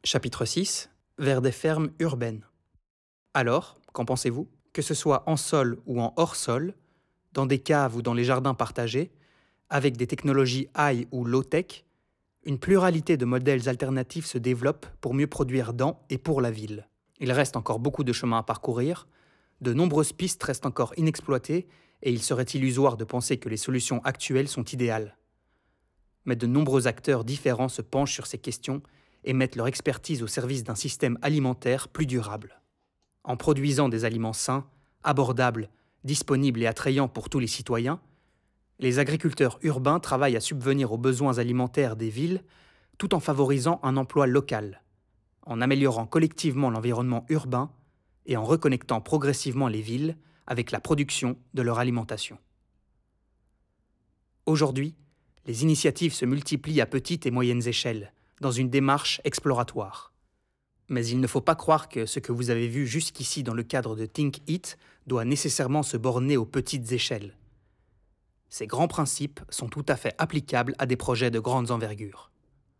Chapitre 6. Vers des fermes urbaines. Alors, qu'en pensez-vous? Que ce soit en sol ou en hors-sol, dans des caves ou dans les jardins partagés, avec des technologies high ou low-tech, une pluralité de modèles alternatifs se développe pour mieux produire dans et pour la ville. Il reste encore beaucoup de chemin à parcourir, de nombreuses pistes restent encore inexploitées et il serait illusoire de penser que les solutions actuelles sont idéales. Mais de nombreux acteurs différents se penchent sur ces questions et mettent leur expertise au service d'un système alimentaire plus durable. En produisant des aliments sains, abordables, disponibles et attrayants pour tous les citoyens, les agriculteurs urbains travaillent à subvenir aux besoins alimentaires des villes tout en favorisant un emploi local, en améliorant collectivement l'environnement urbain et en reconnectant progressivement les villes avec la production de leur alimentation. Aujourd'hui, les initiatives se multiplient à petites et moyennes échelles, dans une démarche exploratoire. Mais il ne faut pas croire que ce que vous avez vu jusqu'ici dans le cadre de Think Eat doit nécessairement se borner aux petites échelles. Ces grands principes sont tout à fait applicables à des projets de grandes envergures.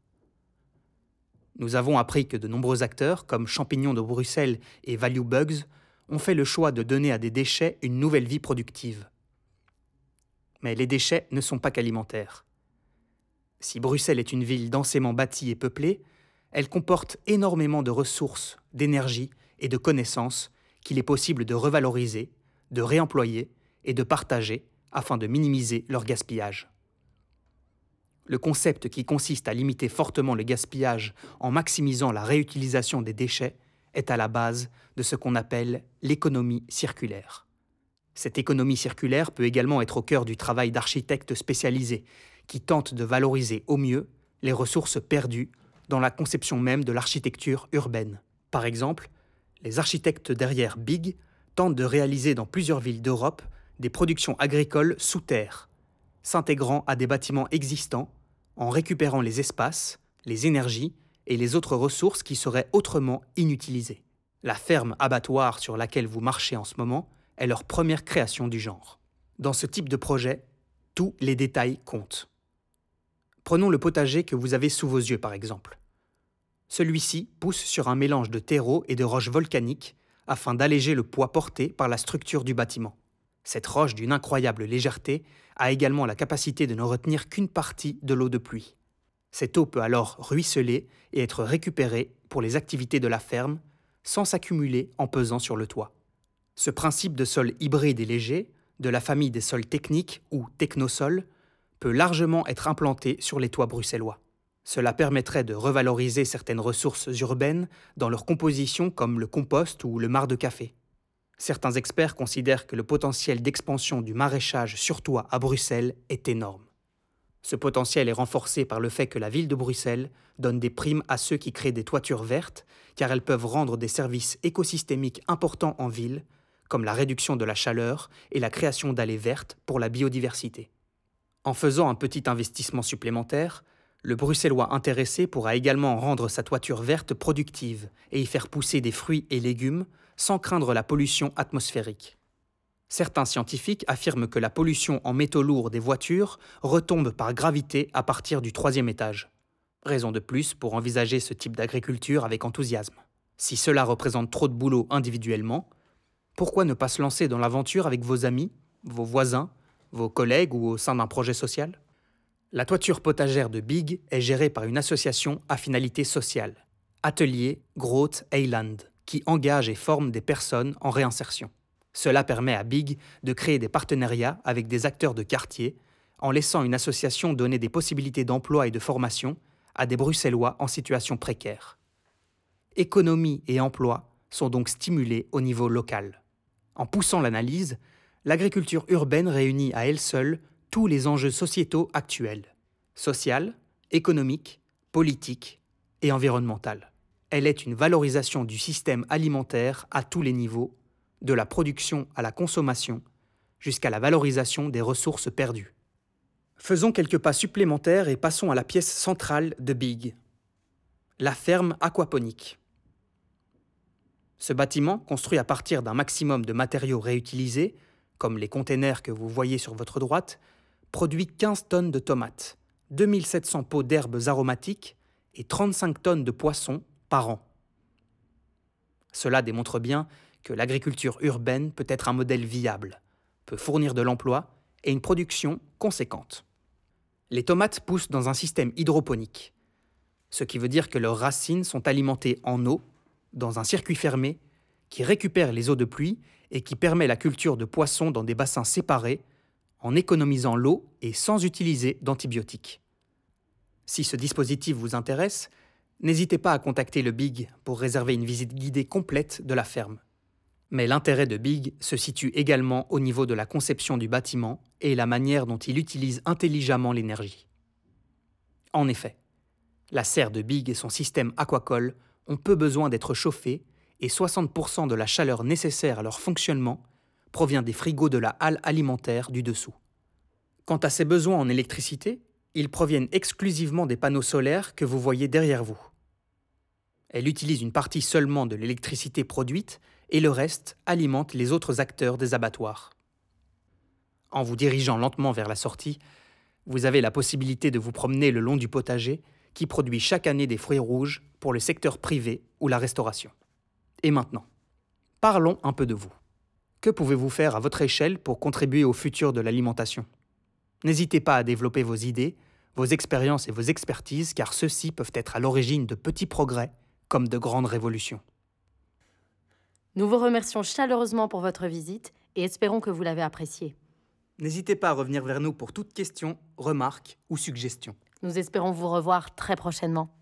Nous avons appris que de nombreux acteurs, comme Champignons de Bruxelles et Value Bugs, ont fait le choix de donner à des déchets une nouvelle vie productive. Mais les déchets ne sont pas qu'alimentaires. Si Bruxelles est une ville densément bâtie et peuplée, elle comporte énormément de ressources, d'énergie et de connaissances qu'il est possible de revaloriser, de réemployer et de partager afin de minimiser leur gaspillage. Le concept qui consiste à limiter fortement le gaspillage en maximisant la réutilisation des déchets est à la base de ce qu'on appelle l'économie circulaire. Cette économie circulaire peut également être au cœur du travail d'architectes spécialisés qui tentent de valoriser au mieux les ressources perdues dans la conception même de l'architecture urbaine. Par exemple, les architectes derrière Big tentent de réaliser dans plusieurs villes d'Europe des productions agricoles sous terre, s'intégrant à des bâtiments existants, en récupérant les espaces, les énergies et les autres ressources qui seraient autrement inutilisées. La ferme abattoir sur laquelle vous marchez en ce moment est leur première création du genre. Dans ce type de projet, tous les détails comptent. Prenons le potager que vous avez sous vos yeux par exemple. Celui-ci pousse sur un mélange de terreau et de roches volcaniques afin d'alléger le poids porté par la structure du bâtiment. Cette roche d'une incroyable légèreté a également la capacité de ne retenir qu'une partie de l'eau de pluie. Cette eau peut alors ruisseler et être récupérée pour les activités de la ferme sans s'accumuler en pesant sur le toit. Ce principe de sol hybride et léger, de la famille des sols techniques ou technosols, peut largement être implanté sur les toits bruxellois. Cela permettrait de revaloriser certaines ressources urbaines dans leur composition comme le compost ou le marc de café. Certains experts considèrent que le potentiel d'expansion du maraîchage sur toit à Bruxelles est énorme. Ce potentiel est renforcé par le fait que la ville de Bruxelles donne des primes à ceux qui créent des toitures vertes, car elles peuvent rendre des services écosystémiques importants en ville, comme la réduction de la chaleur et la création d'allées vertes pour la biodiversité. En faisant un petit investissement supplémentaire, le Bruxellois intéressé pourra également rendre sa toiture verte productive et y faire pousser des fruits et légumes sans craindre la pollution atmosphérique. Certains scientifiques affirment que la pollution en métaux lourds des voitures retombe par gravité à partir du 3e étage. Raison de plus pour envisager ce type d'agriculture avec enthousiasme. Si cela représente trop de boulot individuellement, pourquoi ne pas se lancer dans l'aventure avec vos amis, vos voisins, vos collègues ou au sein d'un projet social? La toiture potagère de Big est gérée par une association à finalité sociale, Atelier Groot Eiland, qui engage et forme des personnes en réinsertion. Cela permet à Big de créer des partenariats avec des acteurs de quartier en laissant une association donner des possibilités d'emploi et de formation à des Bruxellois en situation précaire. Économie et emploi sont donc stimulés au niveau local. En poussant l'analyse, l'agriculture urbaine réunit à elle seule tous les enjeux sociétaux actuels, social, économique, politique et environnemental. Elle est une valorisation du système alimentaire à tous les niveaux, de la production à la consommation, jusqu'à la valorisation des ressources perdues. Faisons quelques pas supplémentaires et passons à la pièce centrale de Big, la ferme aquaponique. Ce bâtiment, construit à partir d'un maximum de matériaux réutilisés, comme les containers que vous voyez sur votre droite, produit 15 tonnes de tomates, 2700 pots d'herbes aromatiques et 35 tonnes de poissons par an. Cela démontre bien que l'agriculture urbaine peut être un modèle viable, peut fournir de l'emploi et une production conséquente. Les tomates poussent dans un système hydroponique, ce qui veut dire que leurs racines sont alimentées en eau, dans un circuit fermé, qui récupère les eaux de pluie et qui permet la culture de poissons dans des bassins séparés, en économisant l'eau et sans utiliser d'antibiotiques. Si ce dispositif vous intéresse, n'hésitez pas à contacter le BIG pour réserver une visite guidée complète de la ferme. Mais l'intérêt de BIG se situe également au niveau de la conception du bâtiment et la manière dont il utilise intelligemment l'énergie. En effet, la serre de BIG et son système aquacole ont peu besoin d'être chauffés et 60% de la chaleur nécessaire à leur fonctionnement provient des frigos de la halle alimentaire du dessous. Quant à ses besoins en électricité, ils proviennent exclusivement des panneaux solaires que vous voyez derrière vous. Elle utilise une partie seulement de l'électricité produite et le reste alimente les autres acteurs des abattoirs. En vous dirigeant lentement vers la sortie, vous avez la possibilité de vous promener le long du potager qui produit chaque année des fruits rouges pour le secteur privé ou la restauration. Et maintenant, parlons un peu de vous. Que pouvez-vous faire à votre échelle pour contribuer au futur de l'alimentation ? N'hésitez pas à développer vos idées, vos expériences et vos expertises, car ceux-ci peuvent être à l'origine de petits progrès comme de grandes révolutions. Nous vous remercions chaleureusement pour votre visite et espérons que vous l'avez appréciée. N'hésitez pas à revenir vers nous pour toute question, remarque ou suggestion. Nous espérons vous revoir très prochainement.